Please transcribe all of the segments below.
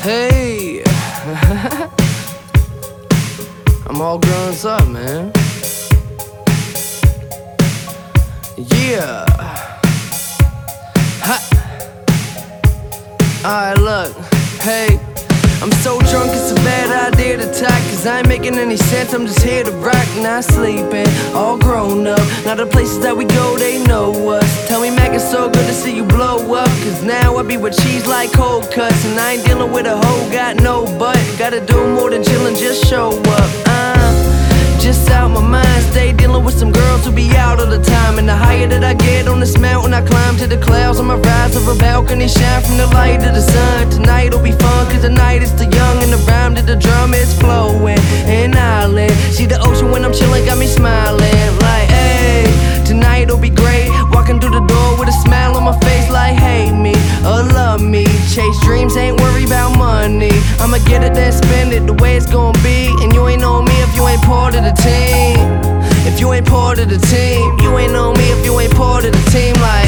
Hey, I'm all grown up, man. Yeah. Ha. Alright, look. Hey, I'm so drunk it's a bad idea to talk, cause I ain't making any sense, I'm just here to rock. Not sleeping, all grown up. Now the places that we go, they know us. Tell me, Mac, it's so good to see you blow up, cause now I be with cheese like cold cuts. And I ain't dealing with a hoe, got no butt. Gotta do more than chillin', just show up. Just out my mind, stay dealing with some girls who be out all the time. And the higher that I get on this mountain, I climb to the clouds. I'ma rise over a balcony, shine from the light of the sun. Tonight'll be fun, cause the night is still young. And the rhyme to the drum is flowing. And island, see the ocean when I'm chillin', got me smiling. Like, hey, tonight'll be great. Walking through the door with a smile on my face, like, hate me or love me. Chase dreams, ain't worry about money. I'ma get it, then spend it the way it's gonna be. And you ain't on me if you ain't part of the team. If you ain't part of the team, you ain't on me if you ain't part of the team. Like,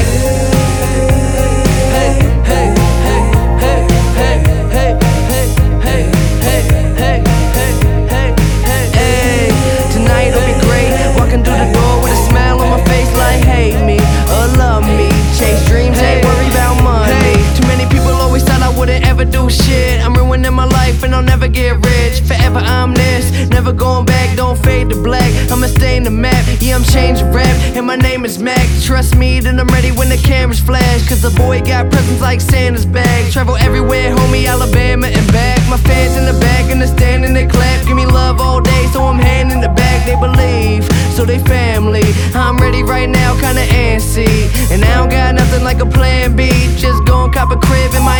hey, hey, hey, hey, hey, hey, hey, hey, hey, hey, hey, hey, hey, hey. Tonight'll be great. Walking through the door with a smile on my face, like, hate me or love me. Chase dreams, ain't worry about money. Too many people always thought I wouldn't ever do shit. I'm ruining my life and I'll never get rich. Forever I'm this, never going back, don't fade to black. I'ma stay in the map, yeah, I'm changing rap. And my name is Mac, trust me, then I'm ready when the cameras flash. Cause the boy got presents like Santa's bag. Travel everywhere, homie, Alabama and back. My fans in the back and the stand and they clap. Give me love all day, so I'm handing it back. They believe, so they family. I'm ready right now, kinda antsy. And I don't got nothing like a plan B. Just gon' cop a crib in my